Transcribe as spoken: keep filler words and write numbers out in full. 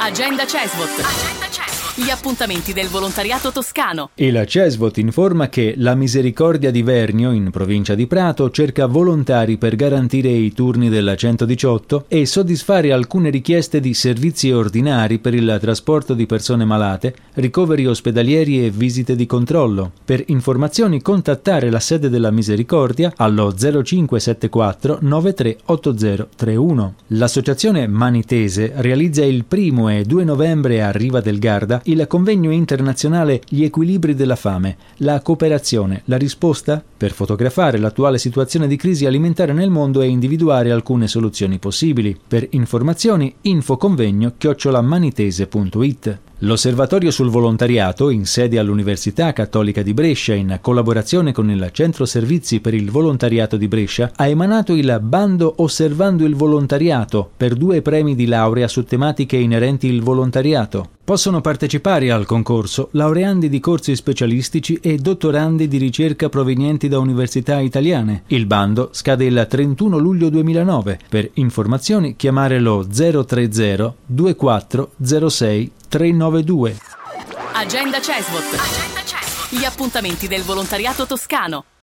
Agenda Cesvot. Agenda Cesvot. Gli appuntamenti del volontariato toscano. E la Cesvot informa che la Misericordia di Vernio, in provincia di Prato, cerca volontari per garantire i turni della centodiciotto e soddisfare alcune richieste di servizi ordinari per il trasporto di persone malate, ricoveri ospedalieri e visite di controllo. Per informazioni contattare la sede della Misericordia allo zero cinque sette quattro nove tre otto zero tre uno. L'associazione Manitese realizza il primo e due novembre a Riva del Garda il convegno internazionale Gli equilibri della fame, la cooperazione, la risposta, per fotografare l'attuale situazione di crisi alimentare nel mondo e individuare alcune soluzioni possibili. Per informazioni infoconvegno chiocciola manitese punto it. L'Osservatorio sul volontariato, in sede all'Università Cattolica di Brescia, in collaborazione con il Centro Servizi per il Volontariato di Brescia, ha emanato il bando Osservando il volontariato per due premi di laurea su tematiche inerenti il volontariato. Possono partecipare al concorso laureandi di corsi specialistici e dottorandi di ricerca provenienti da università italiane. Il bando scade il trentuno luglio duemilanove. Per informazioni chiamare lo zero tre zero due quattro zero sei tre nove due. Agenda Cesvot. Agenda Cesvot. Gli appuntamenti del volontariato toscano.